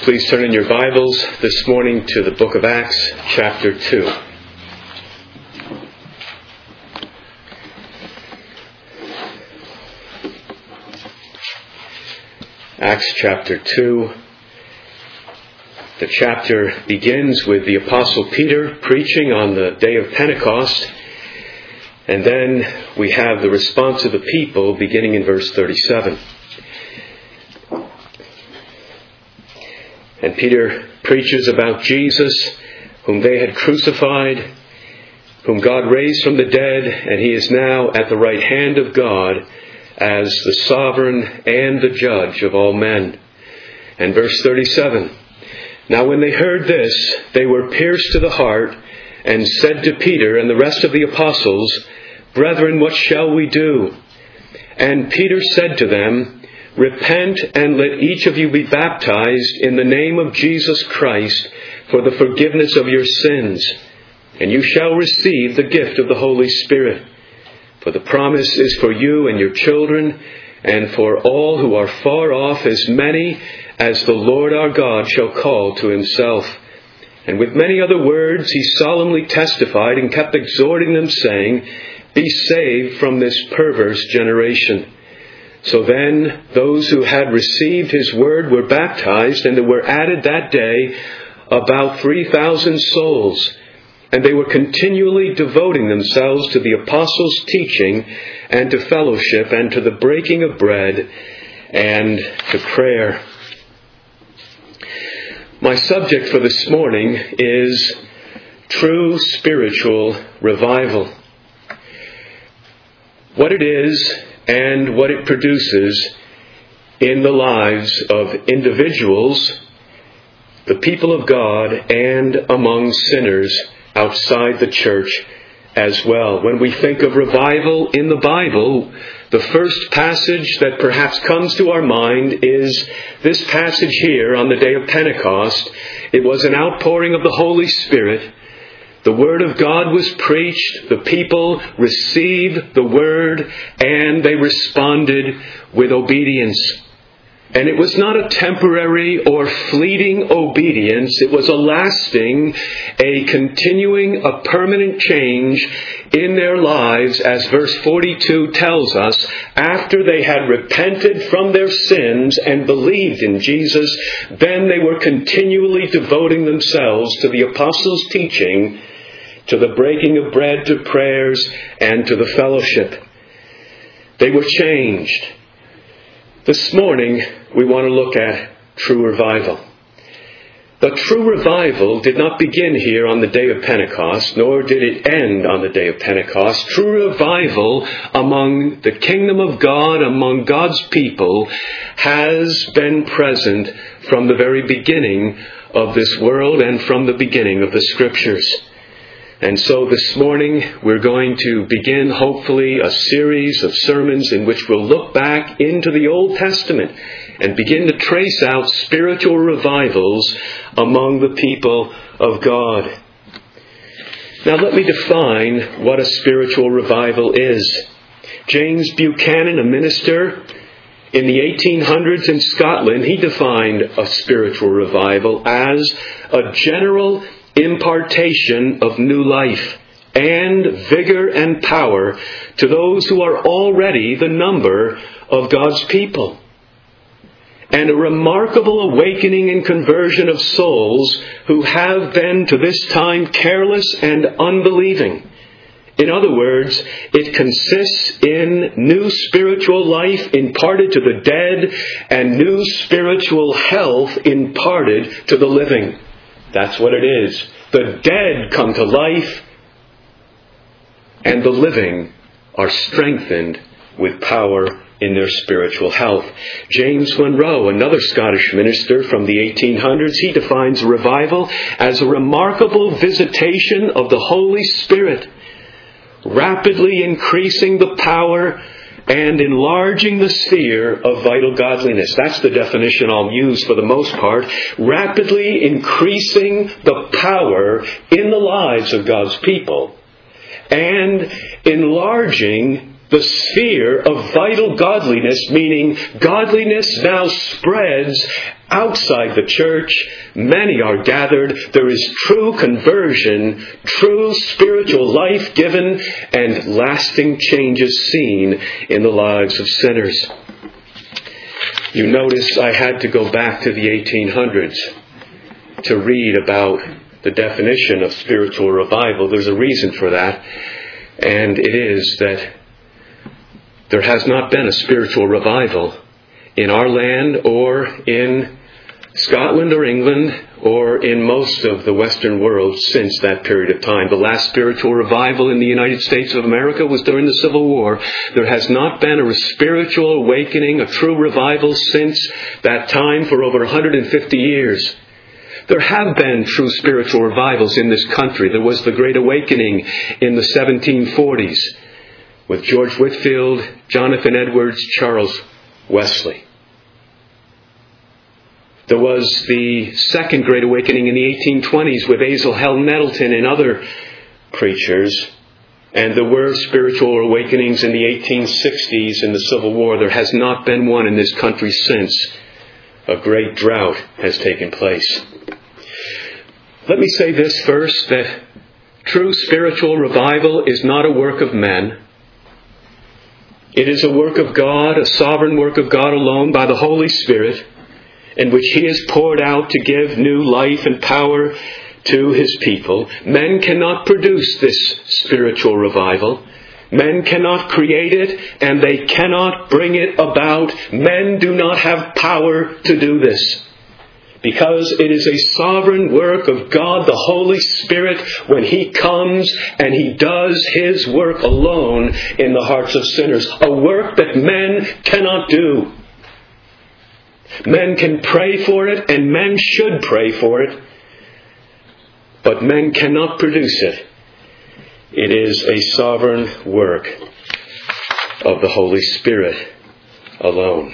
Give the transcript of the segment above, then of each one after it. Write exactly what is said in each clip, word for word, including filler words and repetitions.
Please turn in your Bibles this morning to the book of Acts, chapter two. Acts chapter two. The chapter begins with the Apostle Peter preaching on the day of Pentecost. And then we have the response of the people beginning in verse thirty-seven. And Peter preaches about Jesus, whom they had crucified, whom God raised from the dead, and he is now at the right hand of God as the sovereign and the judge of all men. And verse thirty-seven, now when they heard this, they were pierced to the heart, and said to Peter and the rest of the apostles, Brethren, what shall we do? And Peter said to them, Repent, and let each of you be baptized in the name of Jesus Christ for the forgiveness of your sins, and you shall receive the gift of the Holy Spirit. For the promise is for you and your children, and for all who are far off, as many as the Lord our God shall call to himself. And with many other words he solemnly testified and kept exhorting them, saying, Be saved from this perverse generation. So then those who had received his word were baptized, and there were added that day about three thousand souls. And they were continually devoting themselves to the apostles' teaching, and to fellowship, and to the breaking of bread, and to prayer. My subject for this morning is true spiritual revival. What it is and what it produces in the lives of individuals, the people of God, and among sinners outside the church as well. When we think of revival in the Bible, the first passage that perhaps comes to our mind is this passage here on the day of Pentecost. It was an outpouring of the Holy Spirit. The Word of God was preached, the people received the Word, and they responded with obedience. And it was not a temporary or fleeting obedience. It was a lasting, a continuing, a permanent change in their lives, as verse forty-two tells us. After they had repented from their sins and believed in Jesus, then they were continually devoting themselves to the apostles' teaching, to the breaking of bread, to prayers, and to the fellowship. They were changed. This morning, we want to look at true revival. But true revival did not begin here on the day of Pentecost, nor did it end on the day of Pentecost. True revival among the kingdom of God, among God's people, has been present from the very beginning of this world and from the beginning of the Scriptures. And so this morning we're going to begin, hopefully, a series of sermons in which we'll look back into the Old Testament and begin to trace out spiritual revivals among the people of God. Now let me define what a spiritual revival is. James Buchanan, a minister in the eighteen hundreds in Scotland, he defined a spiritual revival as a general impartation of new life and vigor and power to those who are already the number of God's people, and a remarkable awakening and conversion of souls who have been to this time careless and unbelieving. In other words, it consists in new spiritual life imparted to the dead and new spiritual health imparted to the living. That's what it is. The dead come to life, and the living are strengthened with power in their spiritual health. James Monroe, another Scottish minister from the eighteen hundreds, he defines revival as a remarkable visitation of the Holy Spirit, rapidly increasing the power and enlarging the sphere of vital godliness. That's the definition I'll use for the most part. Rapidly increasing the power in the lives of God's people, and enlarging the sphere of vital godliness, meaning godliness now spreads outside the church. Many are gathered. There is true conversion, true spiritual life given, and lasting changes seen in the lives of sinners. You notice I had to go back to the eighteen hundreds to read about the definition of spiritual revival. There's a reason for that, and it is that there has not been a spiritual revival in our land or in Scotland or England or in most of the Western world since that period of time. The last spiritual revival in the United States of America was during the Civil War. There has not been a spiritual awakening, a true revival since that time for over one hundred fifty years. There have been true spiritual revivals in this country. There was the Great Awakening in the seventeen forties with George Whitefield, Jonathan Edwards, Charles Wesley. There was the Second Great Awakening in the eighteen twenties with Asahel Nettleton and other preachers. And there were spiritual awakenings in the eighteen sixties in the Civil War. There has not been one in this country since. A great drought has taken place. Let me say this first, that true spiritual revival is not a work of men. It is a work of God, a sovereign work of God alone by the Holy Spirit, in which He is poured out to give new life and power to His people. Men cannot produce this spiritual revival. Men cannot create it, and they cannot bring it about. Men do not have power to do this, because it is a sovereign work of God, the Holy Spirit, when He comes and He does His work alone in the hearts of sinners. A work that men cannot do. Men can pray for it, and men should pray for it, but men cannot produce it. It is a sovereign work of the Holy Spirit alone.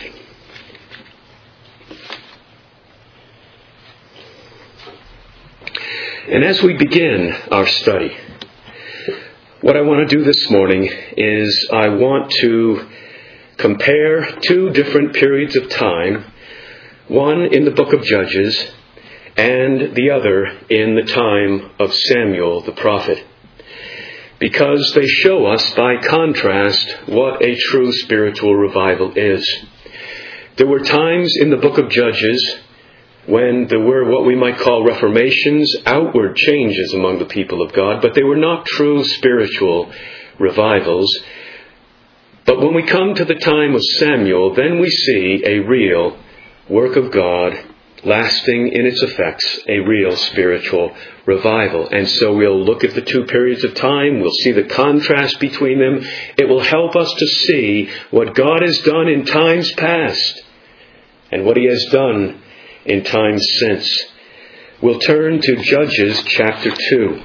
And as we begin our study, what I want to do this morning is I want to compare two different periods of time, one in the book of Judges and the other in the time of Samuel the prophet, because they show us by contrast what a true spiritual revival is. There were times in the book of Judges when there were what we might call reformations, outward changes among the people of God, but they were not true spiritual revivals. But when we come to the time of Samuel, then we see a real work of God lasting in its effects, a real spiritual revival. And so we'll look at the two periods of time. We'll see the contrast between them. It will help us to see what God has done in times past and what He has done in times since. We'll turn to Judges chapter two.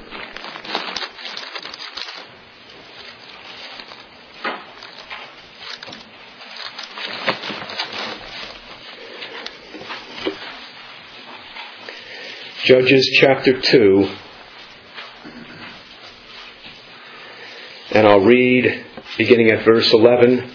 Judges chapter two, and I'll read beginning at verse eleven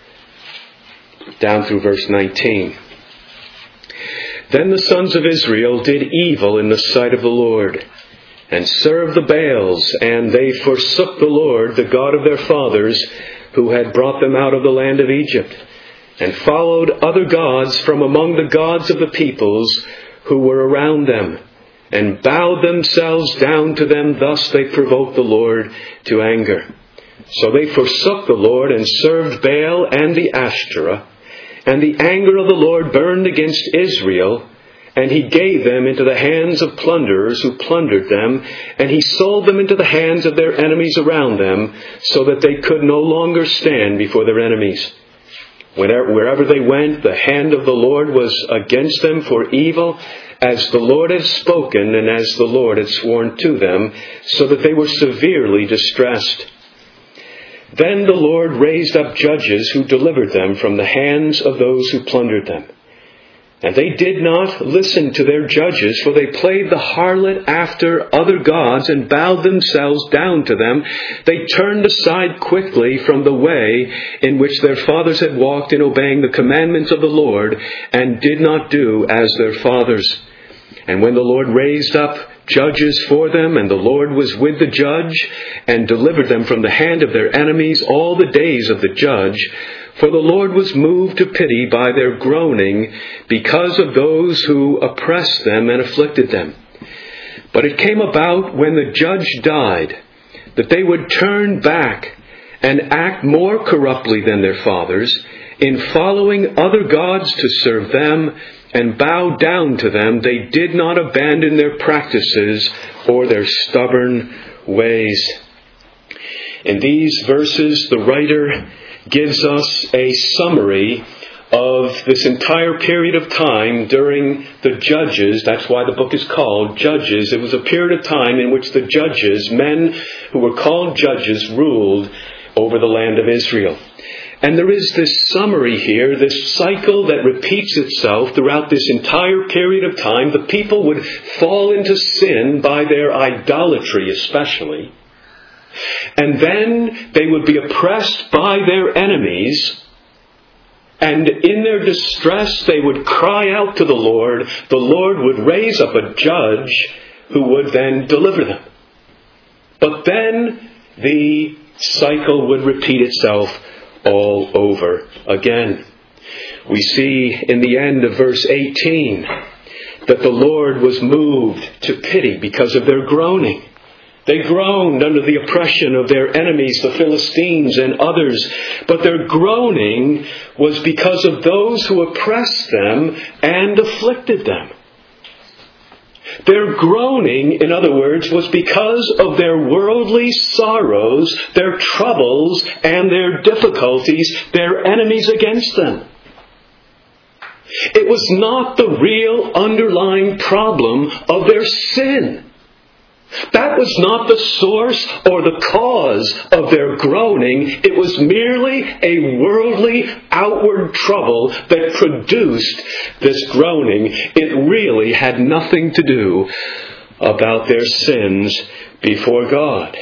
down through verse nineteen. Then the sons of Israel did evil in the sight of the Lord, and served the Baals, and they forsook the Lord, the God of their fathers, who had brought them out of the land of Egypt, and followed other gods from among the gods of the peoples who were around them, and bowed themselves down to them. Thus they provoked the Lord to anger. So they forsook the Lord and served Baal and the Ashtoreth. And the anger of the Lord burned against Israel, and He gave them into the hands of plunderers who plundered them, and He sold them into the hands of their enemies around them, so that they could no longer stand before their enemies. Whenever, wherever they went, the hand of the Lord was against them for evil, as the Lord had spoken and as the Lord had sworn to them, so that they were severely distressed. Then the Lord raised up judges who delivered them from the hands of those who plundered them. And they did not listen to their judges, for they played the harlot after other gods and bowed themselves down to them. They turned aside quickly from the way in which their fathers had walked in obeying the commandments of the Lord, and did not do as their fathers. And when the Lord raised up judges for them, and the Lord was with the judge, and delivered them from the hand of their enemies all the days of the judge, for the Lord was moved to pity by their groaning because of those who oppressed them and afflicted them. But it came about when the judge died that they would turn back and act more corruptly than their fathers, in following other gods to serve them and bow down to them. They did not abandon their practices or their stubborn ways. In these verses, the writer gives us a summary of this entire period of time during the Judges. That's why the book is called Judges. It was a period of time in which the judges, men who were called judges, ruled over the land of Israel. And there is this summary here, this cycle that repeats itself throughout this entire period of time. The people would fall into sin by their idolatry especially. And then they would be oppressed by their enemies. And in their distress, they would cry out to the Lord. The Lord would raise up a judge who would then deliver them. But then the cycle would repeat itself all over again. We see in the end of verse eighteen that the Lord was moved to pity because of their groaning. They groaned under the oppression of their enemies, the Philistines and others. But their groaning was because of those who oppressed them and afflicted them. Their groaning, in other words, was because of their worldly sorrows, their troubles, and their difficulties, their enemies against them. It was not the real underlying problem of their sin. That was not the source or the cause of their groaning. It was merely a worldly outward trouble that produced this groaning. It really had nothing to do about their sins before God.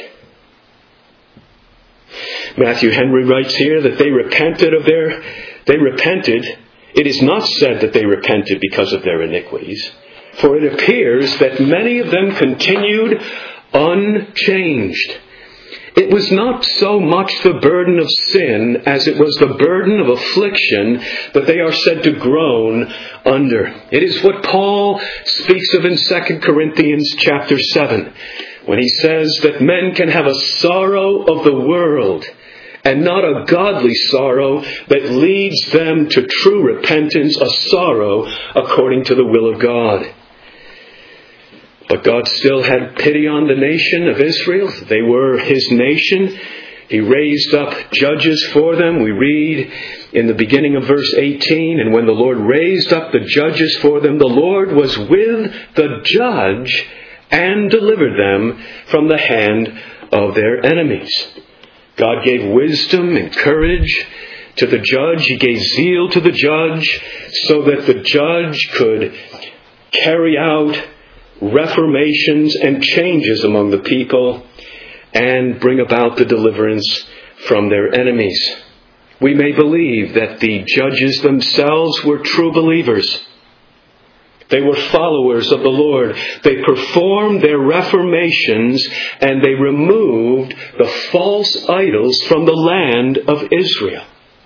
Matthew Henry writes here that they repented of their, they repented. It is not said that they repented because of their iniquities. For it appears that many of them continued unchanged. It was not so much the burden of sin as it was the burden of affliction that they are said to groan under. It is what Paul speaks of in Second Corinthians chapter seven, when he says that men can have a sorrow of the world and not a godly sorrow that leads them to true repentance, a sorrow according to the will of God. But God still had pity on the nation of Israel. They were His nation. He raised up judges for them. We read in the beginning of verse eighteen, and when the Lord raised up the judges for them, the Lord was with the judge and delivered them from the hand of their enemies. God gave wisdom and courage to the judge. He gave zeal to the judge so that the judge could carry out reformations and changes among the people and bring about the deliverance from their enemies. We may believe that the judges themselves were true believers. They were followers of the Lord. They performed their reformations and they removed the false idols from the land of Israel.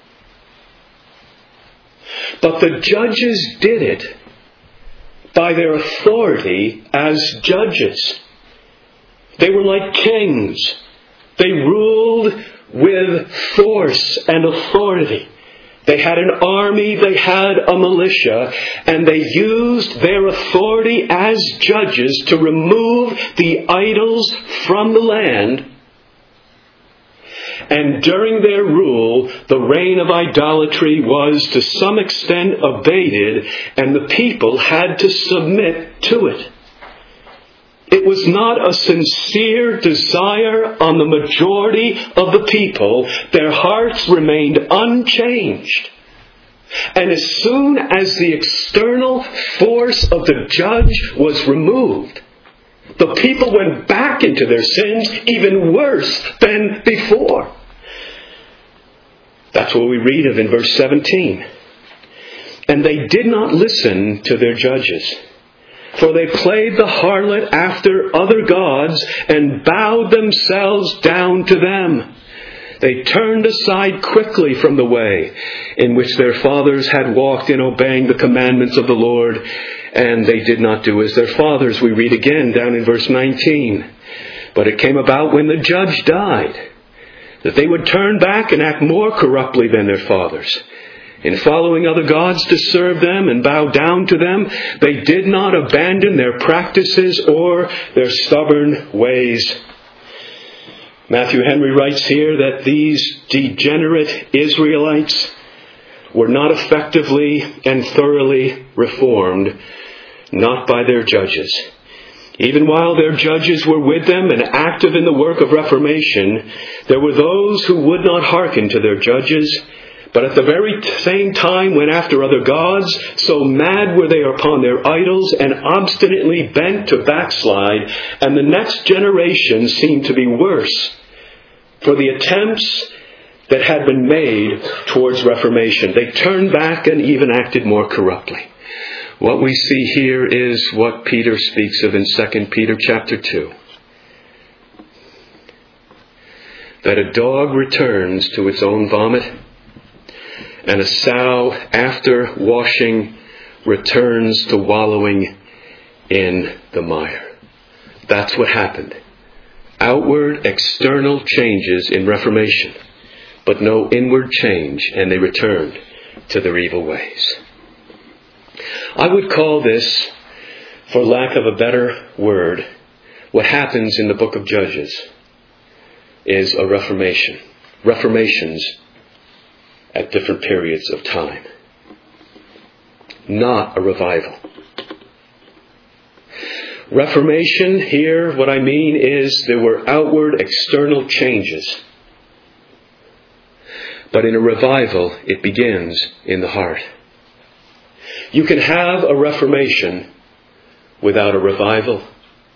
But the judges did it by their authority as judges. They were like kings. They ruled with force and authority. They had an army, they had a militia, and they used their authority as judges to remove the idols from the land. And during their rule, the reign of idolatry was to some extent abated, and the people had to submit to it. It was not a sincere desire on the majority of the people. Their hearts remained unchanged. And as soon as the external force of the judge was removed, the people went back into their sins even worse than before. That's what we read of in verse seventeen. And they did not listen to their judges, for they played the harlot after other gods and bowed themselves down to them. They turned aside quickly from the way in which their fathers had walked in obeying the commandments of the Lord, and they did not do as their fathers. We read again down in verse nineteen. But it came about when the judge died, that they would turn back and act more corruptly than their fathers. In following other gods to serve them and bow down to them, they did not abandon their practices or their stubborn ways. Matthew Henry writes here that these degenerate Israelites were not effectively and thoroughly reformed, not by their judges. Even while their judges were with them and active in the work of reformation, there were those who would not hearken to their judges, but at the very same time went after other gods, so mad were they upon their idols and obstinately bent to backslide, and the next generation seemed to be worse for the attempts that had been made towards reformation. They turned back and even acted more corruptly. What we see here is what Peter speaks of in Second Peter chapter two. That a dog returns to its own vomit, and a sow, after washing, returns to wallowing in the mire. That's what happened. Outward, external changes in reformation, but no inward change, and they returned to their evil ways. I would call this, for lack of a better word, what happens in the book of Judges is a reformation. Reformations at different periods of time. Not a revival. Reformation here, what I mean is there were outward external changes. But in a revival, it begins in the heart. You can have a reformation without a revival.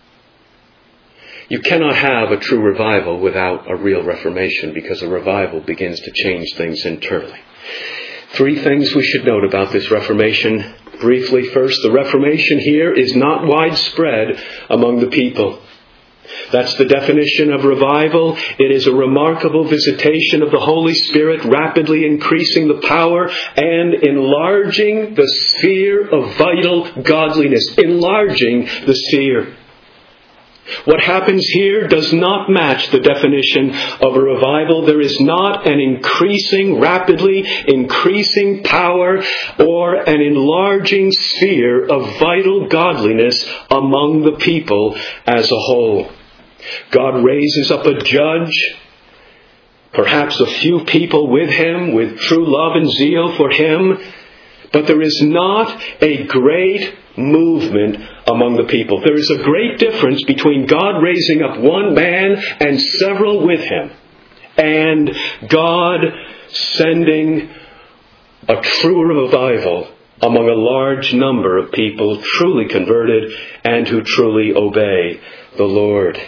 You cannot have a true revival without a real reformation, because a revival begins to change things internally. Three things we should note about this reformation. Briefly, first, the reformation here is not widespread among the people. That's the definition of revival. It is a remarkable visitation of the Holy Spirit, rapidly increasing the power and enlarging the sphere of vital godliness. Enlarging the sphere. What happens here does not match the definition of a revival. There is not an increasing, rapidly increasing power or an enlarging sphere of vital godliness among the people as a whole. God raises up a judge, perhaps a few people with him, with true love and zeal for him, but there is not a great movement among the people. There is a great difference between God raising up one man and several with him, and God sending a true revival among a large number of people truly converted and who truly obey the Lord.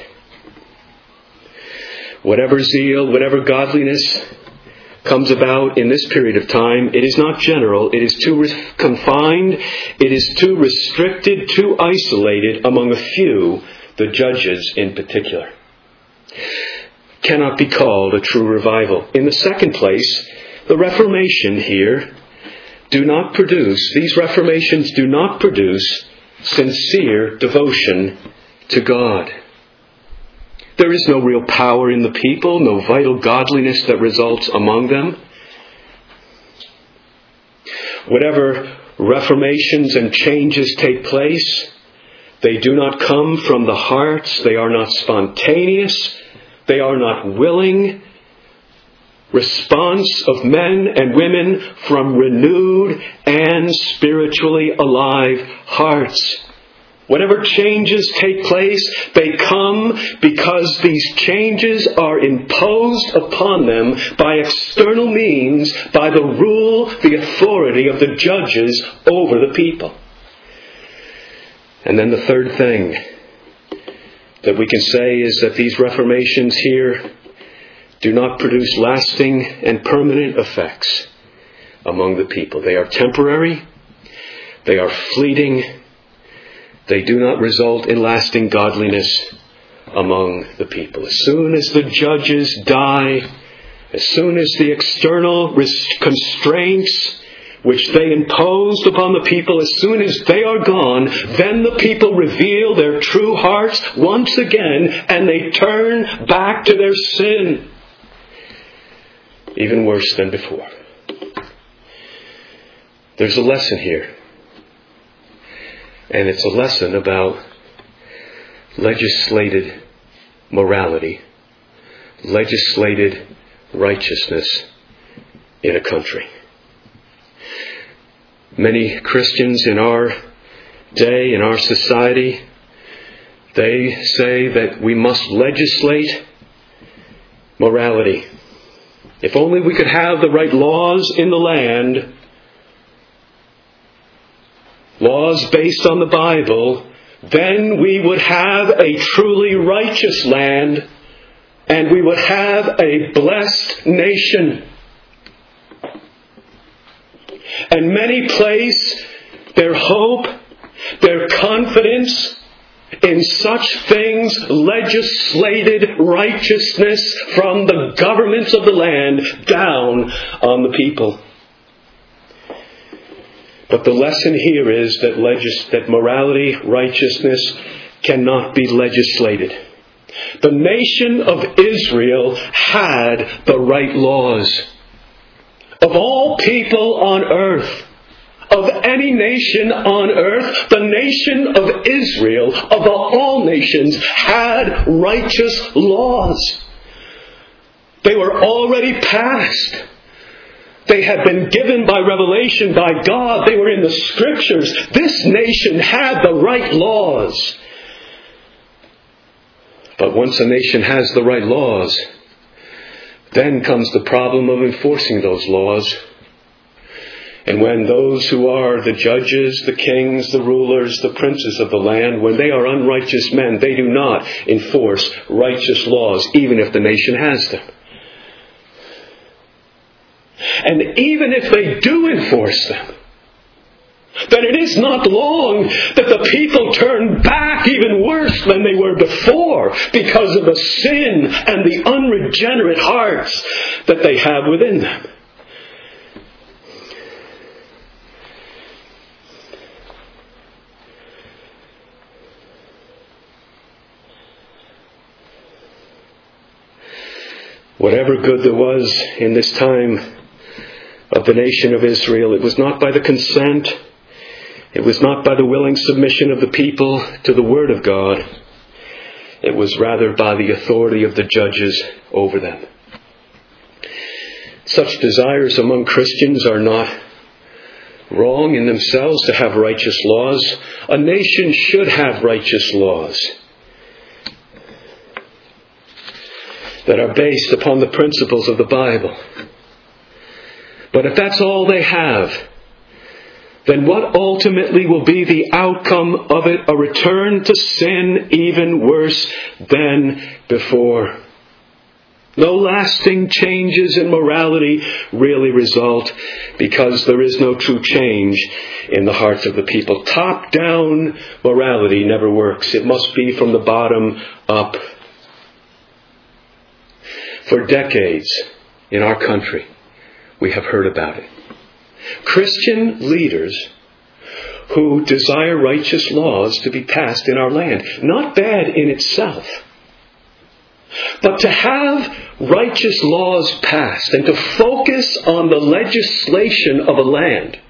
Whatever zeal, whatever godliness comes about in this period of time, it is not general, it is too re- confined, it is too restricted, too isolated among a few, the judges in particular. Cannot be called a true revival. In the second place, the Reformation here do not produce, these Reformations do not produce sincere devotion to God. There is no real power in the people, no vital godliness that results among them. Whatever reformations and changes take place, they do not come from the hearts, they are not spontaneous, they are not willing response of men and women from renewed and spiritually alive hearts. Whatever changes take place, they come because these changes are imposed upon them by external means, by the rule, the authority of the judges over the people. And then the third thing that we can say is that these reformations here do not produce lasting and permanent effects among the people. They are temporary. They are fleeting. They do not result in lasting godliness among the people. As soon as the judges die, as soon as the external constraints which they imposed upon the people, as soon as they are gone, then the people reveal their true hearts once again, and they turn back to their sin. Even worse than before. There's a lesson here. And it's a lesson about legislated morality, legislated righteousness in a country. Many Christians in our day, in our society, they say that we must legislate morality. If only we could have the right laws in the land, laws based on the Bible, then we would have a truly righteous land and we would have a blessed nation. And many place their hope, their confidence in such things, legislated righteousness from the governments of the land down on the people. But the lesson here is that legis- that morality, righteousness cannot be legislated. The nation of Israel had the right laws. Of all people on earth, of any nation on earth, the nation of Israel, of all nations, had righteous laws. They were already passed. They had been given by revelation by God. They were in the Scriptures. This nation had the right laws. But once a nation has the right laws, then comes the problem of enforcing those laws. And when those who are the judges, the kings, the rulers, the princes of the land, when they are unrighteous men, they do not enforce righteous laws, even if the nation has them. And even if they do enforce them, then it is not long that the people turn back even worse than they were before because of the sin and the unregenerate hearts that they have within them. Whatever good there was in this time of the nation of Israel, it was not by the consent, it was not by the willing submission of the people to the Word of God. It was rather by the authority of the judges over them. Such desires among Christians are not wrong in themselves to have righteous laws. A nation should have righteous laws that are based upon the principles of the Bible. But if that's all they have, then what ultimately will be the outcome of it? A return to sin even worse than before. No lasting changes in morality really result because there is no true change in the hearts of the people. Top-down morality never works. It must be from the bottom up. For decades in our country, we have heard about it. Christian leaders who desire righteous laws to be passed in our land. Not bad in itself. But to have righteous laws passed and to focus on the legislation of a land,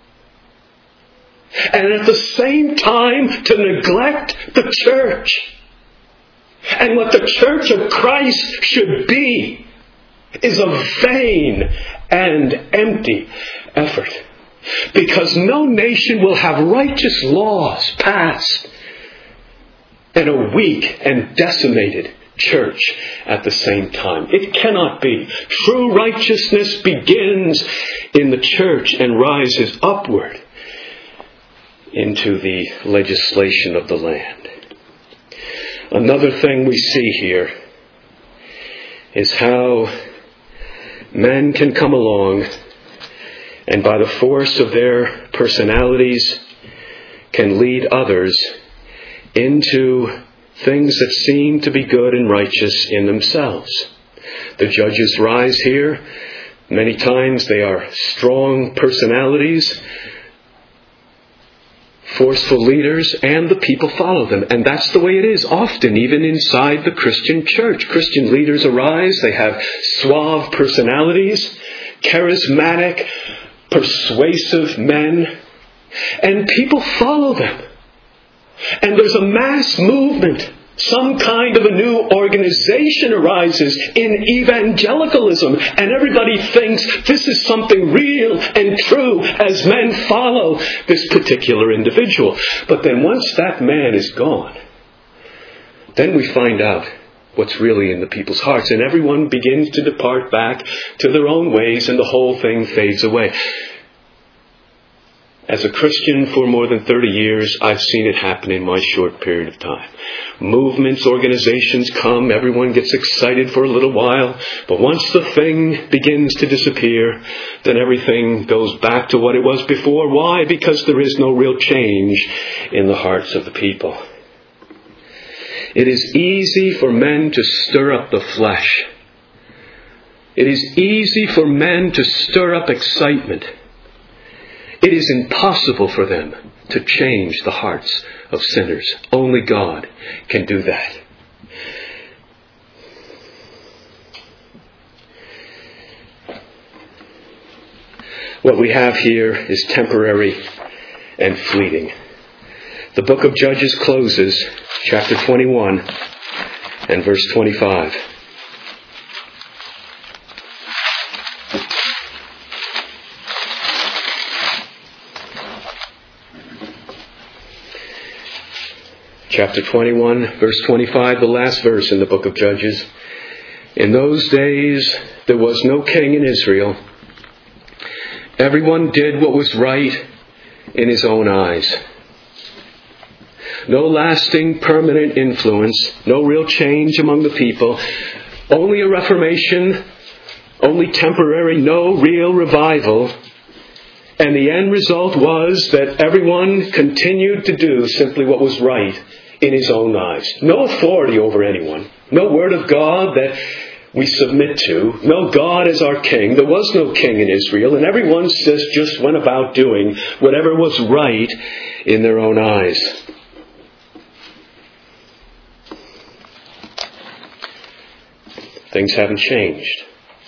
and at the same time to neglect the church and what the church of Christ should be, is a vain and empty effort. Because no nation will have righteous laws passed and a weak and decimated church at the same time. It cannot be. True righteousness begins in the church and rises upward into the legislation of the land. Another thing we see here is how men can come along and by the force of their personalities can lead others into things that seem to be good and righteous in themselves. The judges rise here. Many times they are strong personalities, forceful leaders, and the people follow them. And that's the way it is often, even inside the Christian church. Christian leaders arise. They have suave personalities, charismatic, persuasive men, and people follow them. And there's a mass movement. Some kind of a new organization arises in evangelicalism, and everybody thinks this is something real and true as men follow this particular individual. But then once that man is gone, then we find out what's really in the people's hearts, and everyone begins to depart back to their own ways, and the whole thing fades away. As a Christian for more than thirty years, I've seen it happen in my short period of time. Movements, organizations come, everyone gets excited for a little while, but once the thing begins to disappear, then everything goes back to what it was before. Why? Because there is no real change in the hearts of the people. It is easy for men to stir up the flesh. It is easy for men to stir up excitement. It is impossible for them to change the hearts of sinners. Only God can do that. What we have here is temporary and fleeting. The book of Judges closes, chapter twenty-one and verse twenty-five. Chapter twenty-one, verse twenty-five, the last verse in the book of Judges. In those days there was no king in Israel. Everyone did what was right in his own eyes. No lasting, permanent influence. No real change among the people. Only a reformation. Only temporary, no real revival. And the end result was that everyone continued to do simply what was right in his own eyes. No authority over anyone. No word of God that we submit to. No God as our king. There was no king in Israel. And everyone just, just went about doing whatever was right in their own eyes. Things haven't changed.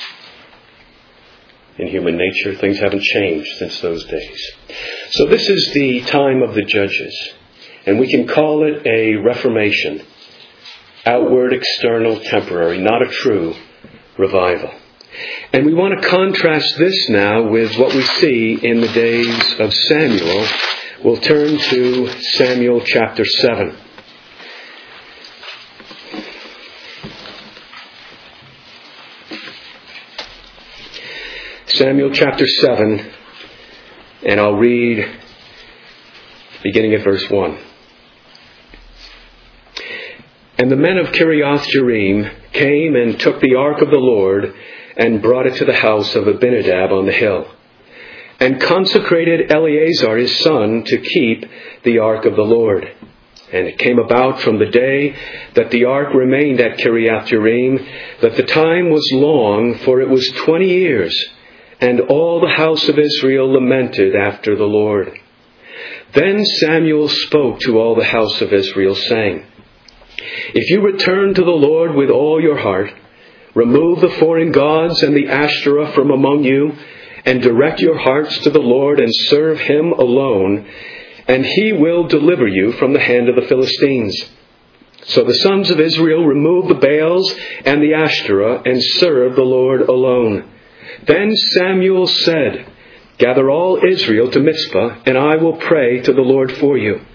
In human nature, things haven't changed since those days. So this is the time of the judges. And we can call it a reformation. Outward, external, temporary. Not a true revival. And we want to contrast this now with what we see in the days of Samuel. We'll turn to Samuel chapter seven. Samuel chapter seven, and I'll read beginning at verse one. And the men of Kiriath Jearim came and took the ark of the Lord and brought it to the house of Abinadab on the hill, and consecrated Eleazar his son to keep the ark of the Lord. And it came about from the day that the ark remained at Kiriath Jearim that the time was long, for it was twenty years. And all the house of Israel lamented after the Lord. Then Samuel spoke to all the house of Israel, saying, If you return to the Lord with all your heart, remove the foreign gods and the Ashtoreth from among you, and direct your hearts to the Lord and serve Him alone, and He will deliver you from the hand of the Philistines. So the sons of Israel removed the Baals and the Ashtoreth and served the Lord alone. Then Samuel said, Gather all Israel to Mizpah, and I will pray to the Lord for you.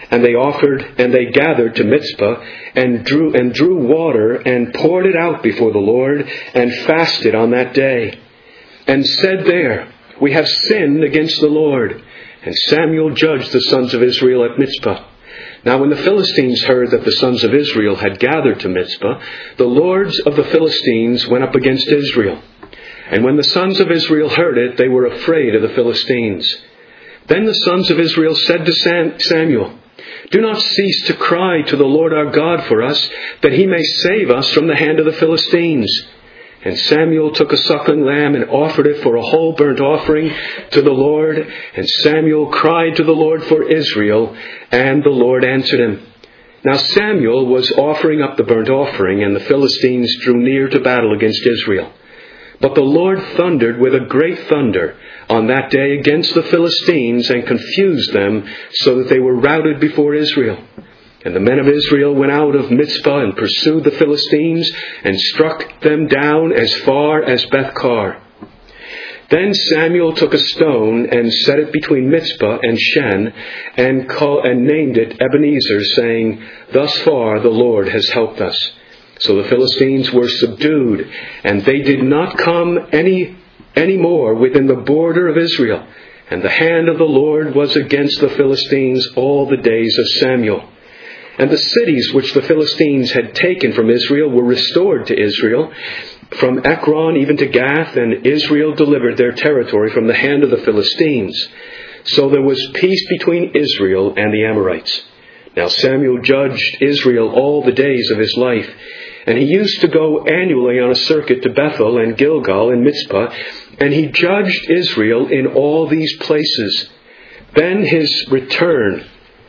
And they offered, and they gathered to Mizpah, and drew and drew water, and poured it out before the Lord, and fasted on that day, and said there, We have sinned against the Lord. And Samuel judged the sons of Israel at Mizpah. Now when the Philistines heard that the sons of Israel had gathered to Mizpah, the lords of the Philistines went up against Israel. And when the sons of Israel heard it, they were afraid of the Philistines. Then the sons of Israel said to Sam- Samuel, Do not cease to cry to the Lord our God for us, that he may save us from the hand of the Philistines. And Samuel took a suckling lamb and offered it for a whole burnt offering to the Lord. And Samuel cried to the Lord for Israel, and the Lord answered him. Now Samuel was offering up the burnt offering, and the Philistines drew near to battle against Israel. But the Lord thundered with a great thunder on that day against the Philistines, and confused them, so that they were routed before Israel. And the men of Israel went out of Mizpah and pursued the Philistines, and struck them down as far as Beth-kar. Then Samuel took a stone and set it between Mizpah and Shen, and, call, and named it Ebenezer, saying, Thus far the Lord has helped us. So the Philistines were subdued, and they did not come any, any more within the border of Israel. And the hand of the Lord was against the Philistines all the days of Samuel. And the cities which the Philistines had taken from Israel were restored to Israel, from Ekron even to Gath, and Israel delivered their territory from the hand of the Philistines. So there was peace between Israel and the Amorites. Now Samuel judged Israel all the days of his life, and he used to go annually on a circuit to Bethel and Gilgal and Mizpah, and he judged Israel in all these places. Then his return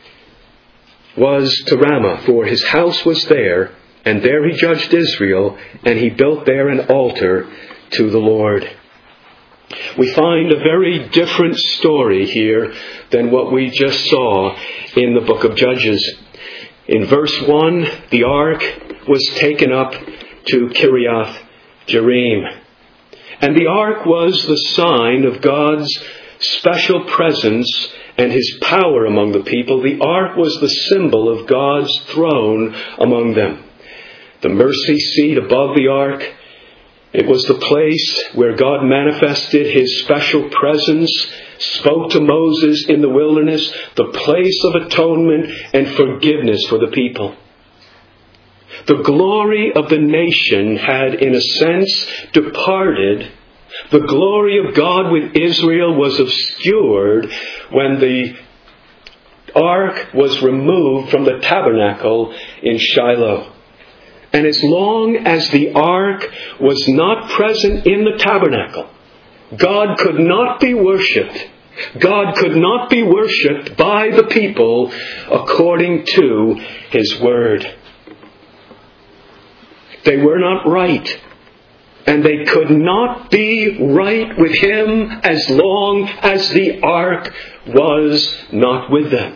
was to Ramah, for his house was there, and there he judged Israel, and he built there an altar to the Lord. We find a very different story here than what we just saw in the book of Judges. In verse one, the ark was taken up to Kiriath Jearim. And the ark was the sign of God's special presence and his power among the people. The ark was the symbol of God's throne among them. The mercy seat above the ark, it was the place where God manifested his special presence, spoke to Moses in the wilderness, the place of atonement and forgiveness for the people. The glory of the nation had, in a sense, departed. The glory of God with Israel was obscured when the ark was removed from the tabernacle in Shiloh. And as long as the ark was not present in the tabernacle, God could not be worshipped. God could not be worshipped by the people according to his word. They were not right. And they could not be right with him as long as the ark was not with them.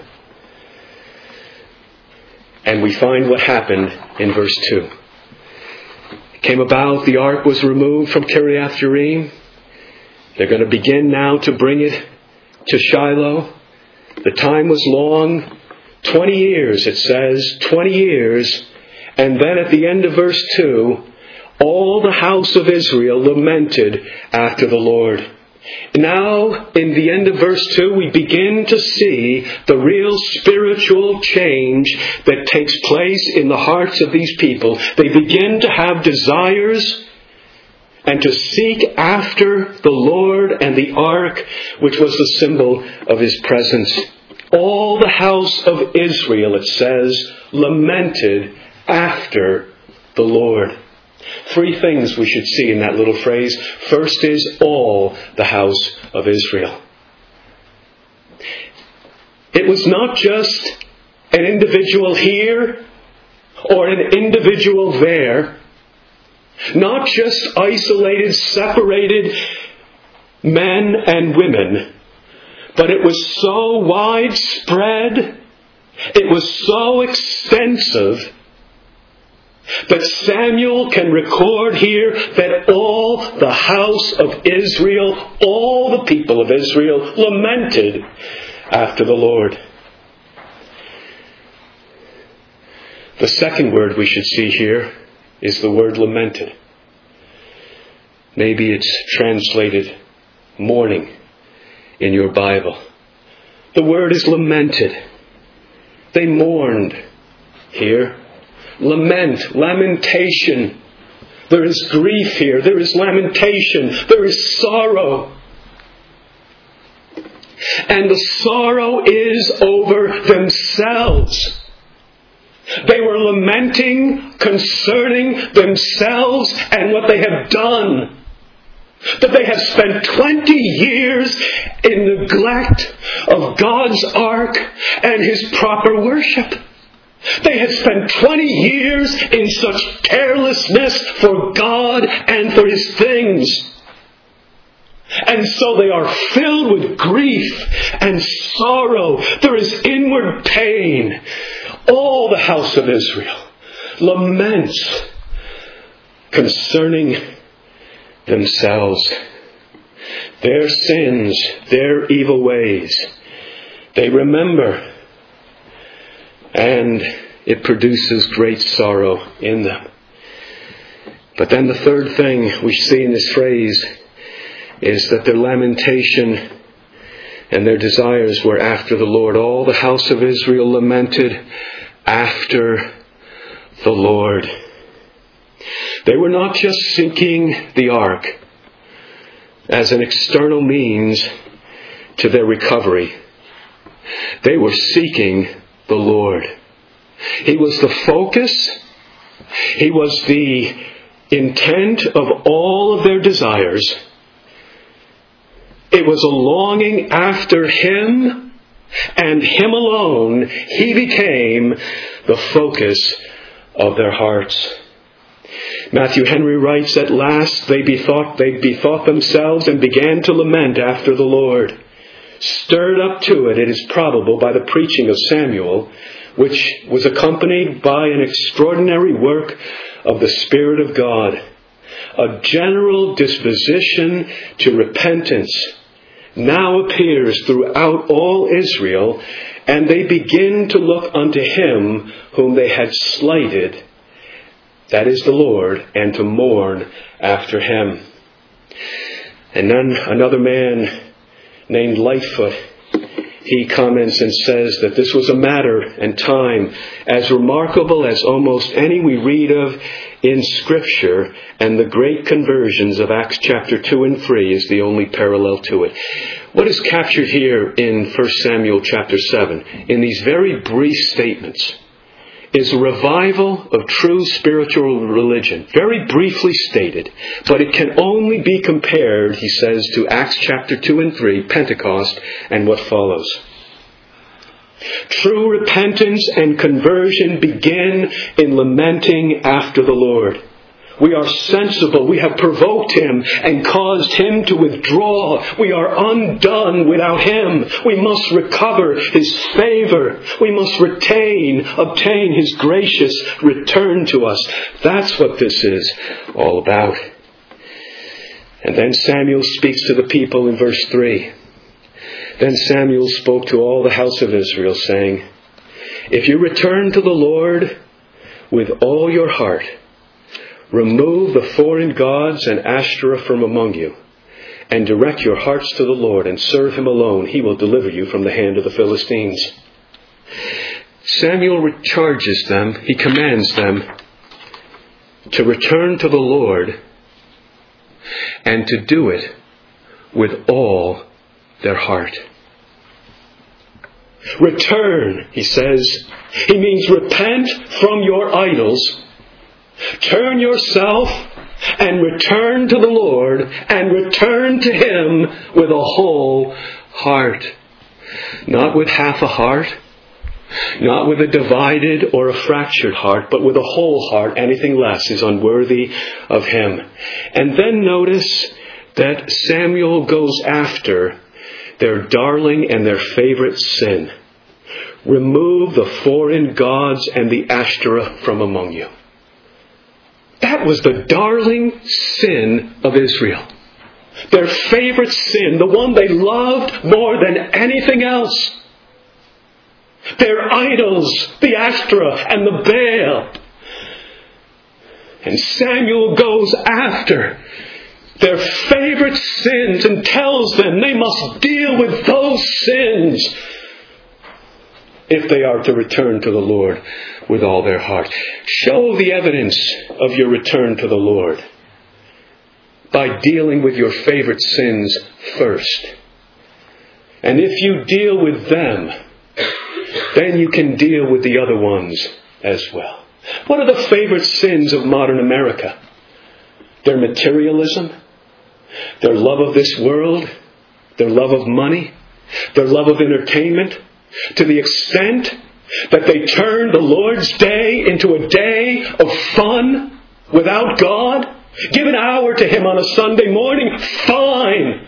And we find what happened in verse two. It came about, the ark was removed from Kiriath Jearim. They're going to begin now to bring it to Shiloh. The time was long, twenty years it says, twenty years. And then at the end of verse two, all the house of Israel lamented after the Lord. Now, in the end of verse two, we begin to see the real spiritual change that takes place in the hearts of these people. They begin to have desires and to seek after the Lord and the ark, which was the symbol of his presence. All the house of Israel, it says, lamented after the Lord. Three things we should see in that little phrase. First is all the house of Israel. It was not just an individual here or an individual there. Not just isolated, separated men and women. But it was so widespread. It was so extensive that Samuel can record here that all the house of Israel, all the people of Israel, lamented after the Lord. The second word we should see here is the word lamented. Maybe it's translated mourning in your Bible. The word is lamented. They mourned here. Lament, lamentation. There is grief here. There is lamentation. There is sorrow. And the sorrow is over themselves. They were lamenting concerning themselves and what they have done. That they have spent twenty years in neglect of God's ark and His proper worship. They had spent twenty years in such carelessness for God and for His things. And so they are filled with grief and sorrow. There is inward pain. All the house of Israel laments concerning themselves, their sins, their evil ways. They remember, and it produces great sorrow in them. But then the third thing we see in this phrase is that their lamentation and their desires were after the Lord. All the house of Israel lamented after the Lord. They were not just seeking the ark as an external means to their recovery. They were seeking the Lord. He was the focus. He was the intent of all of their desires. It was a longing after Him and Him alone. He became the focus of their hearts. Matthew Henry writes, at last they bethought, they bethought themselves and began to lament after the Lord. Stirred up to it, it is probable, by the preaching of Samuel, which was accompanied by an extraordinary work of the Spirit of God. A general disposition to repentance now appears throughout all Israel, and they begin to look unto Him whom they had slighted, that is the Lord, and to mourn after Him. And then another man named Lightfoot, he comments and says that this was a matter and time as remarkable as almost any we read of in Scripture, and the great conversions of Acts chapter two and three is the only parallel to it. What is captured here in First Samuel chapter seven, in these very brief statements, is a revival of true spiritual religion. Very briefly stated, but it can only be compared, he says, to Acts chapter two and three, Pentecost, and what follows. True repentance and conversion begin in lamenting after the Lord. We are sensible. We have provoked Him and caused Him to withdraw. We are undone without Him. We must recover His favor. We must retain, obtain His gracious return to us. That's what this is all about. And then Samuel speaks to the people in verse three. Then Samuel spoke to all the house of Israel, saying, if you return to the Lord with all your heart, remove the foreign gods and Ashtoreth from among you, and direct your hearts to the Lord, and serve Him alone. He will deliver you from the hand of the Philistines. Samuel charges them, he commands them to return to the Lord, and to do it with all their heart. Return, he says. He means repent from your idols. Turn yourself and return to the Lord, and return to Him with a whole heart. Not with half a heart, not with a divided or a fractured heart, but with a whole heart. Anything less is unworthy of Him. And then notice that Samuel goes after their darling and their favorite sin. Remove the foreign gods and the Ashtoreth from among you. That was the darling sin of Israel. Their favorite sin, the one they loved more than anything else. their idols, the Ashtoreth and the Baal. And Samuel goes after their favorite sins and tells them they must deal with those sins if they are to return to the Lord with all their heart. Show the evidence of your return to the Lord by dealing with your favorite sins first. And if you deal with them, then you can deal with the other ones as well. What are the favorite sins of modern America? Their materialism, their love of this world, their love of money, their love of entertainment, to the extent that they turn the Lord's day into a day of fun without God. Give an hour to Him on a Sunday morning, fine.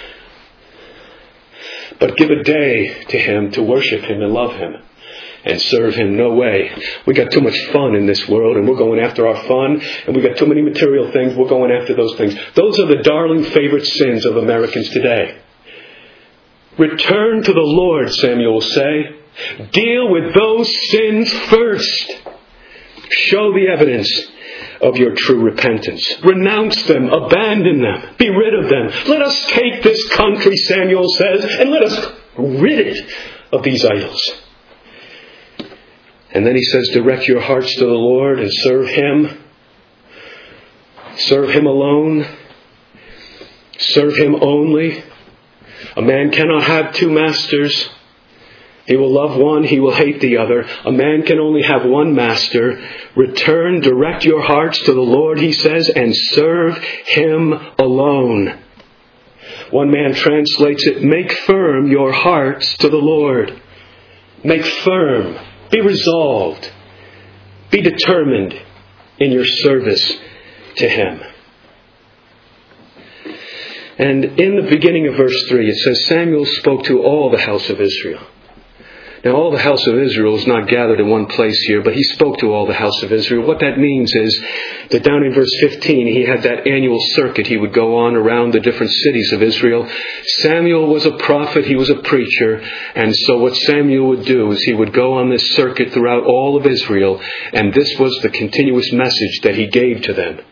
But give a day to Him to worship Him and love Him and serve Him, no way. We got too much fun in this world and we're going after our fun, and we got too many material things, we're going after those things. Those are the darling favorite sins of Americans today. Return to the Lord, Samuel will say. Deal with those sins first. Show the evidence of your true repentance. Renounce them, abandon them, be rid of them. Let us take this country, Samuel says, and let us rid it of these idols. And then he says, direct your hearts to the Lord and serve Him. Serve Him alone. Serve Him only. A man cannot have two masters. He will love one, he will hate the other. A man can only have one master. Return, direct your hearts to the Lord, he says, and serve Him alone. One man translates it, make firm your hearts to the Lord. Make firm. Be resolved. Be determined in your service to Him. And in the beginning of verse three, it says, Samuel spoke to all the house of Israel. Now, all the house of Israel is not gathered in one place here, but he spoke to all the house of Israel. What that means is that down in verse fifteen, he had that annual circuit he would go on around the different cities of Israel. Samuel was a prophet, he was a preacher, and so what Samuel would do is he would go on this circuit throughout all of Israel, and this was the continuous message that he gave to them.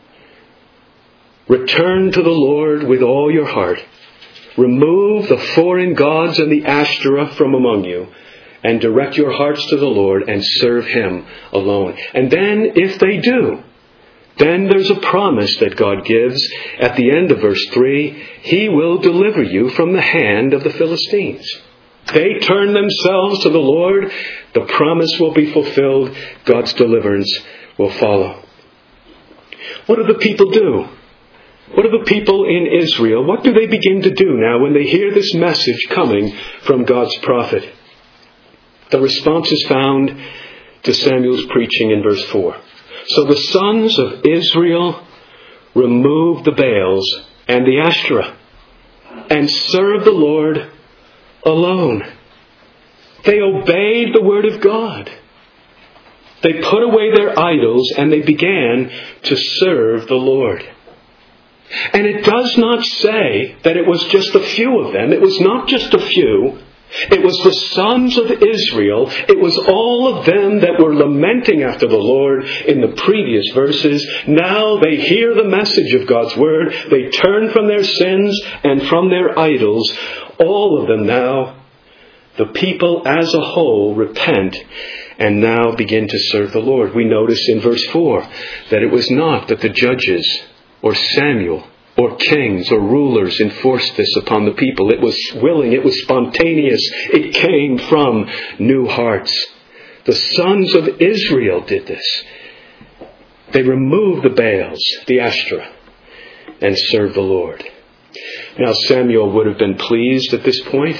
Return to the Lord with all your heart. Remove the foreign gods and the Ashtoreth from among you, and direct your hearts to the Lord and serve Him alone. And then, if they do, then there's a promise that God gives at the end of verse three. He will deliver you from the hand of the Philistines. They turn themselves to the Lord. The promise will be fulfilled. God's deliverance will follow. What do the people do? What do the people in Israel, what do they begin to do now when they hear this message coming from God's prophet? The response is found to Samuel's preaching in verse four. So the sons of Israel removed the Baals and the Ashtoreth and served the Lord alone. They obeyed the word of God. They put away their idols and they began to serve the Lord. And it does not say that it was just a few of them. It was not just a few. It was the sons of Israel. It was all of them that were lamenting after the Lord in the previous verses. Now they hear the message of God's word. They turn from their sins and from their idols. All of them now, the people as a whole, repent and now begin to serve the Lord. We notice in verse four that it was not that the judges or Samuel or kings or rulers enforced this upon the people. It was willing, it was spontaneous, it came from new hearts. The sons of Israel did this. They removed the Baals, the Ashtoreth, and served the Lord. Now Samuel would have been pleased at this point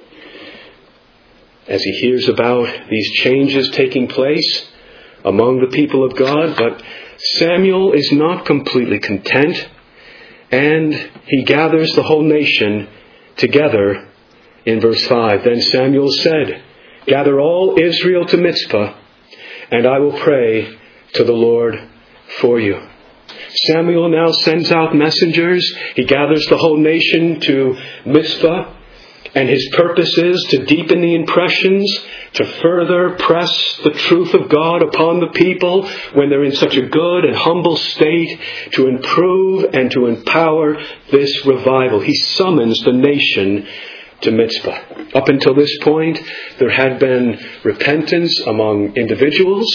as he hears about these changes taking place among the people of God, but Samuel is not completely content, and he gathers the whole nation together in verse five. Then Samuel said, gather all Israel to Mizpah, and I will pray to the Lord for you. Samuel now sends out messengers. He gathers the whole nation to Mizpah. And his purpose is to deepen the impressions, to further press the truth of God upon the people when they're in such a good and humble state, to improve and to empower this revival. He summons the nation to Mitzvah. Up until this point, there had been repentance among individuals.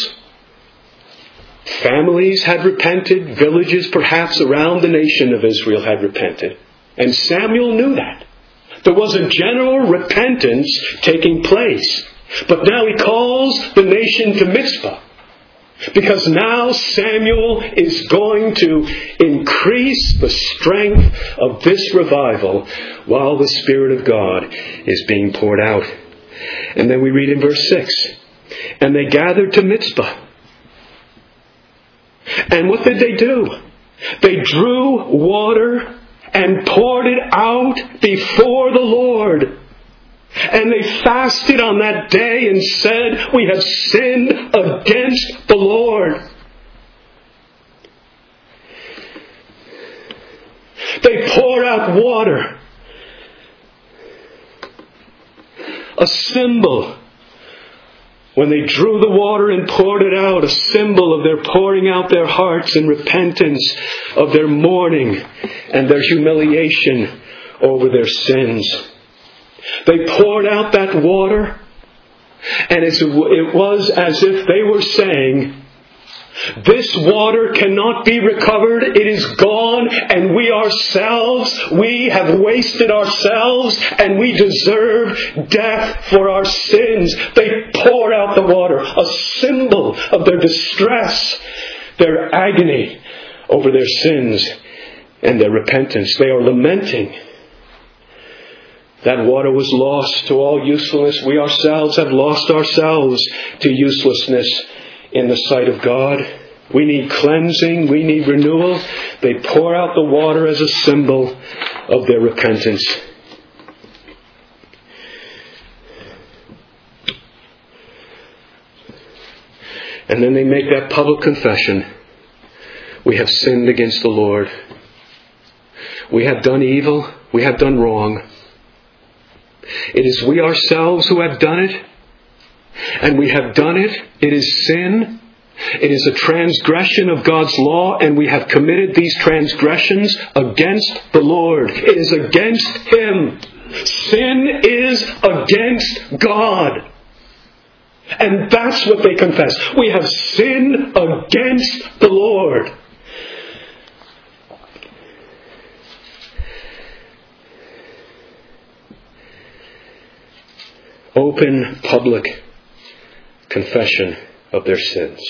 Families had repented. Villages, perhaps, around the nation of Israel had repented. And Samuel knew that. There was a general repentance taking place. But now he calls the nation to Mitzvah. Because now Samuel is going to increase the strength of this revival while the Spirit of God is being poured out. And then we read in verse six, and they gathered to Mitzvah. And what did they do? They drew water and poured it out before the Lord. And they fasted on that day and said, we have sinned against the Lord. They poured out water. A symbol. When they drew the water and poured it out, a symbol of their pouring out their hearts in repentance, of their mourning and their humiliation over their sins. They poured out that water, and it was as if they were saying, this water cannot be recovered. It is gone, and we ourselves, we have wasted ourselves, and we deserve death for our sins. They pour out the water, a symbol of their distress, their agony over their sins and their repentance. They are lamenting. That water was lost to all usefulness. We ourselves have lost ourselves to uselessness in the sight of God. We need cleansing. We need renewal. They pour out the water as a symbol of their repentance. And then they make that public confession. We have sinned against the Lord. We have done evil. We have done wrong. It is we ourselves who have done it. And we have done it. It is sin. It is a transgression of God's law, and we have committed these transgressions against the Lord. It is against Him. Sin is against God. And that's what they confess. We have sinned against the Lord. Open, public confession of their sins.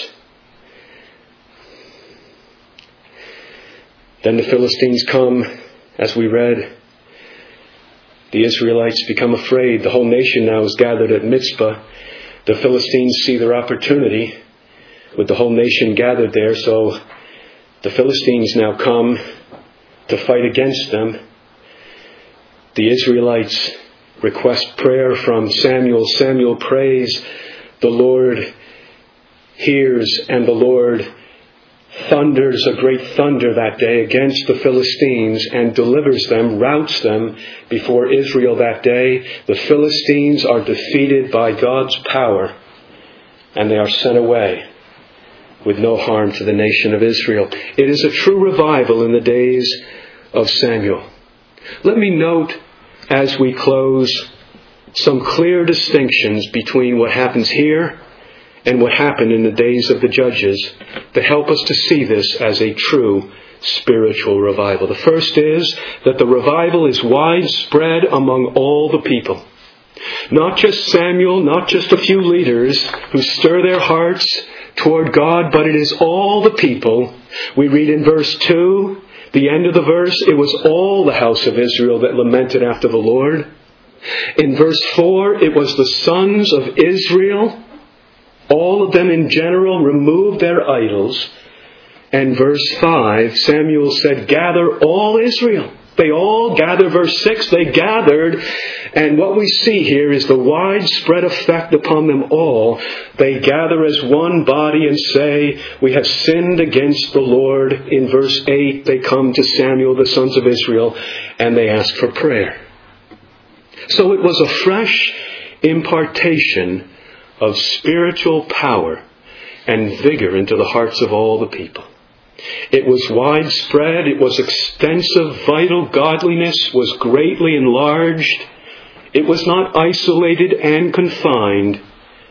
Then the Philistines come, as we read. The Israelites become afraid. The whole nation now is gathered at Mitzvah. The Philistines see their opportunity with the whole nation gathered there. So the Philistines now come to fight against them. The Israelites request prayer from Samuel. Samuel prays. The Lord hears, and the Lord thunders a great thunder that day against the Philistines and delivers them, routs them before Israel that day. The Philistines are defeated by God's power, and they are sent away with no harm to the nation of Israel. It is a true revival in the days of Samuel. Let me note, as we close, some clear distinctions between what happens here and what happened in the days of the judges to help us to see this as a true spiritual revival. The first is that the revival is widespread among all the people. Not just Samuel, not just a few leaders who stir their hearts toward God, but it is all the people. We read in verse two, the end of the verse, it was all the house of Israel that lamented after the Lord. In verse four, it was the sons of Israel. All of them in general removed their idols. And verse five, Samuel said, gather all Israel. They all gathered. Verse six, they gathered. And what we see here is the widespread effect upon them all. They gather as one body and say, we have sinned against the Lord. In verse eight, they come to Samuel, the sons of Israel, and they ask for prayer. So it was a fresh impartation of spiritual power and vigor into the hearts of all the people. It was widespread, it was extensive, vital godliness was greatly enlarged. It was not isolated and confined.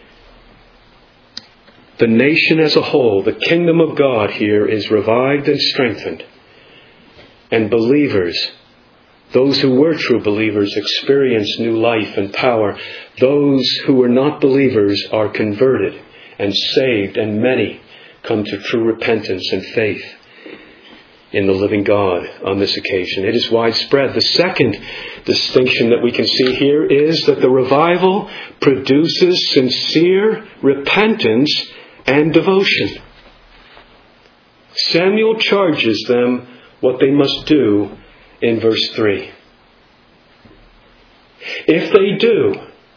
The nation as a whole, the kingdom of God here is revived and strengthened. And believers, those who were true believers, experience new life and power. Those who were not believers are converted and saved, and many come to true repentance and faith in the living God on this occasion. It is widespread. The second distinction that we can see here is that the revival produces sincere repentance and devotion. Samuel charges them what they must do in verse three. If they do,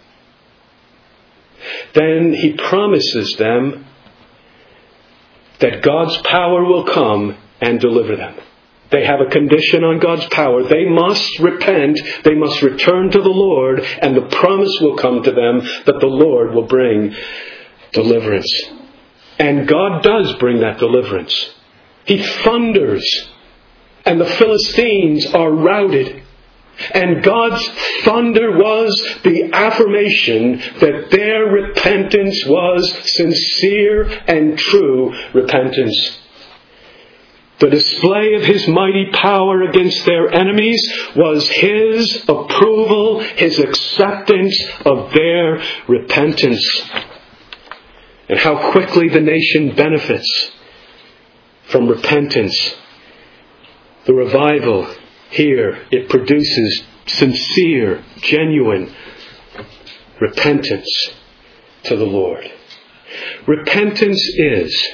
then he promises them that God's power will come and deliver them. They have a condition on God's power. They must repent. They must return to the Lord, and the promise will come to them that the Lord will bring deliverance. And God does bring that deliverance. He thunders, and the Philistines are routed. And God's thunder was the affirmation that their repentance was sincere and true repentance. The display of His mighty power against their enemies was His approval, His acceptance of their repentance. And how quickly the nation benefits from repentance. The revival here, it produces sincere, genuine repentance to the Lord. Repentance is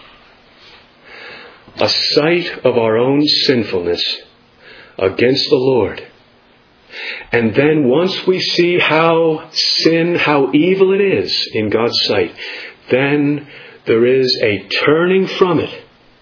a sight of our own sinfulness against the Lord. And then once we see how sin, how evil it is in God's sight, then there is a turning from it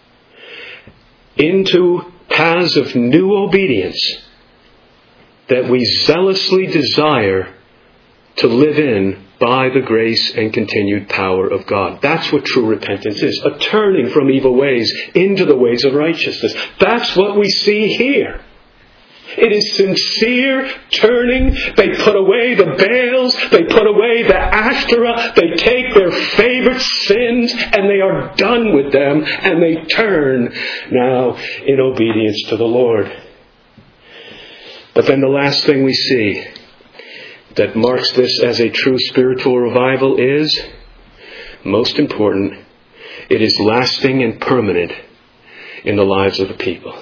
into paths of new obedience that we zealously desire to live in by the grace and continued power of God. That's what true repentance is. A turning from evil ways into the ways of righteousness. That's what we see here. It is sincere turning. They put away the Baals. They put away the Ashtoreth. They take their favorite sins and they are done with them. And they turn now in obedience to the Lord. But then the last thing we see that marks this as a true spiritual revival is, most important, it is lasting and permanent in the lives of the people.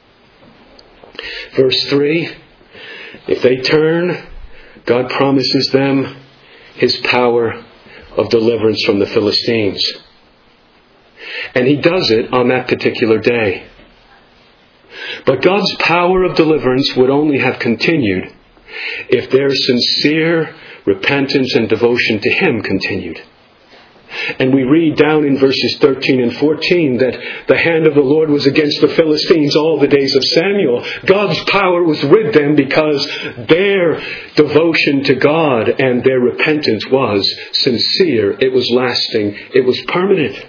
Verse three, if they turn, God promises them His power of deliverance from the Philistines. And He does it on that particular day. But God's power of deliverance would only have continued if their sincere repentance and devotion to Him continued. And we read down in verses thirteen and fourteen that the hand of the Lord was against the Philistines all the days of Samuel. God's power was with them because their devotion to God and their repentance was sincere. It was lasting. It was permanent.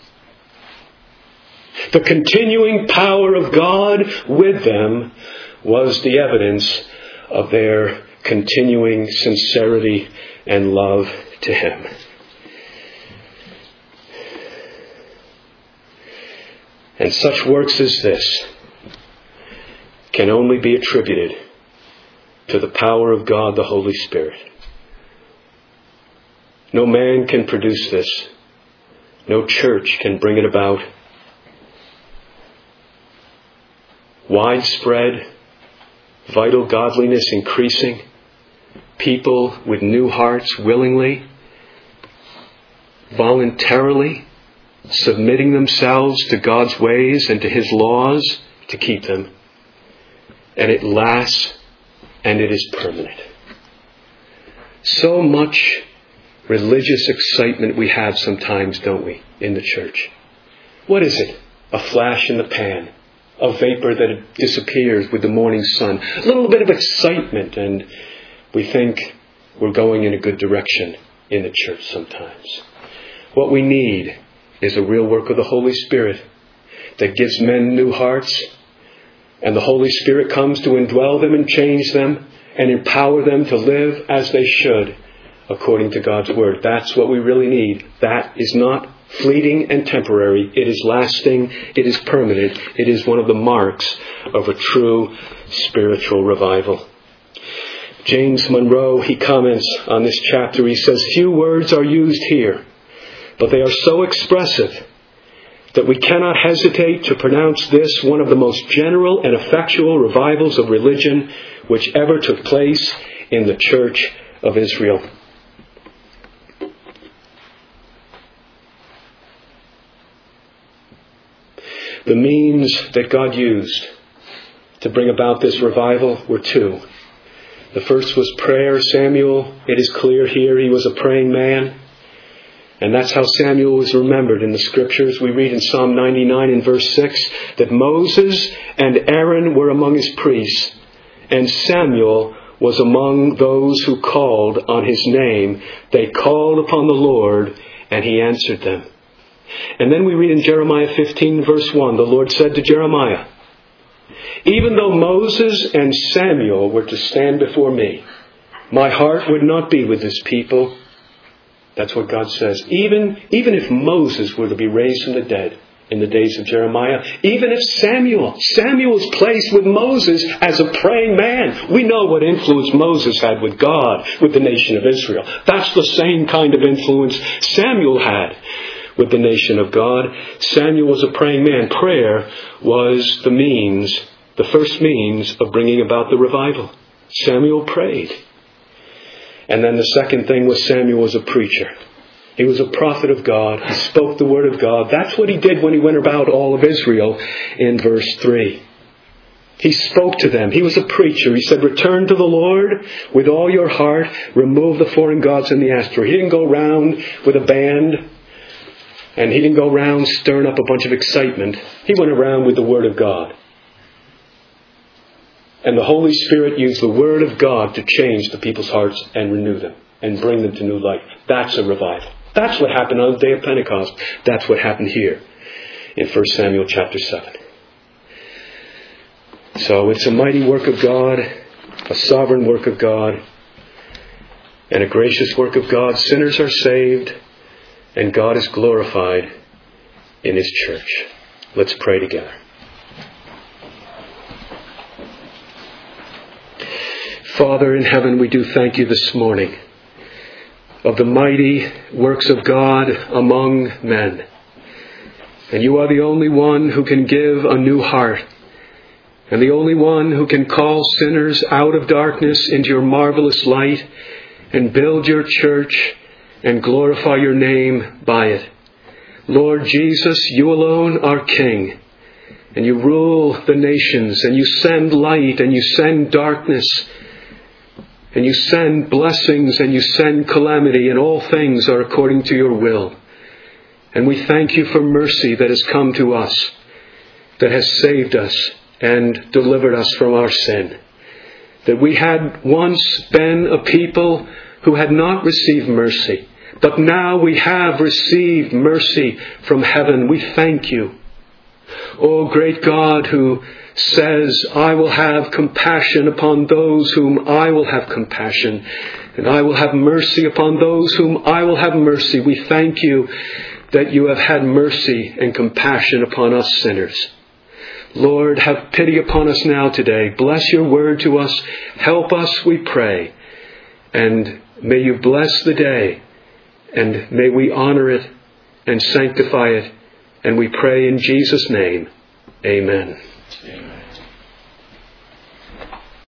The continuing power of God with them was the evidence of their continuing sincerity and love to Him. And such works as this can only be attributed to the power of God, the Holy Spirit. No man can produce this. No church can bring it about. Widespread, vital godliness increasing, people with new hearts willingly, voluntarily submitting themselves to God's ways and to His laws to keep them. And it lasts and it is permanent. So much religious excitement we have sometimes, don't we, in the church? What is it? A flash in the pan. A vapor that disappears with the morning sun. A little bit of excitement and we think we're going in a good direction in the church sometimes. What we need is a real work of the Holy Spirit that gives men new hearts, and the Holy Spirit comes to indwell them and change them and empower them to live as they should according to God's Word. That's what we really need. That is not fleeting and temporary. It is lasting. It is permanent. It is one of the marks of a true spiritual revival. James Monroe, he comments on this chapter. He says, few words are used here, but they are so expressive that we cannot hesitate to pronounce this one of the most general and effectual revivals of religion which ever took place in the Church of Israel. The means that God used to bring about this revival were two. The first was prayer. Samuel, it is clear here, he was a praying man. And that's how Samuel was remembered in the Scriptures. We read in Psalm ninety-nine in verse six that Moses and Aaron were among his priests, and Samuel was among those who called on his name. They called upon the Lord, and he answered them. And then we read in Jeremiah fifteen verse one, the Lord said to Jeremiah, even though Moses and Samuel were to stand before me, my heart would not be with this people. That's what God says. Even, even if Moses were to be raised from the dead in the days of Jeremiah, even if Samuel, Samuel was placed with Moses as a praying man. We know what influence Moses had with God, with the nation of Israel. That's the same kind of influence Samuel had with the nation of God. Samuel was a praying man. Prayer was the means, the first means of bringing about the revival. Samuel prayed. And then the second thing was Samuel was a preacher. He was a prophet of God. He spoke the word of God. That's what he did when he went about all of Israel in verse three. He spoke to them. He was a preacher. He said, return to the Lord with all your heart. Remove the foreign gods and the Asherah. He didn't go around with a band. And he didn't go around stirring up a bunch of excitement. He went around with the word of God. And the Holy Spirit used the Word of God to change the people's hearts and renew them and bring them to new life. That's a revival. That's what happened on the day of Pentecost. That's what happened here in First Samuel chapter seven. So it's a mighty work of God, a sovereign work of God, and a gracious work of God. Sinners are saved, and God is glorified in His church. Let's pray together. Father in heaven, we do thank you this morning of the mighty works of God among men. And you are the only one who can give a new heart, and the only one who can call sinners out of darkness into your marvelous light and build your church and glorify your name by it. Lord Jesus, you alone are King, and you rule the nations, and you send light and you send darkness, and you send blessings and you send calamity, and all things are according to your will. And we thank you for mercy that has come to us, that has saved us and delivered us from our sin. That we had once been a people who had not received mercy, but now we have received mercy from heaven. We thank you. O great God, who says, I will have compassion upon those whom I will have compassion, and I will have mercy upon those whom I will have mercy. We thank you that you have had mercy and compassion upon us sinners. Lord, have pity upon us now today. Bless your word to us. Help us, we pray. And may you bless the day, and may we honor it and sanctify it. And we pray in Jesus' name. Amen. Amen.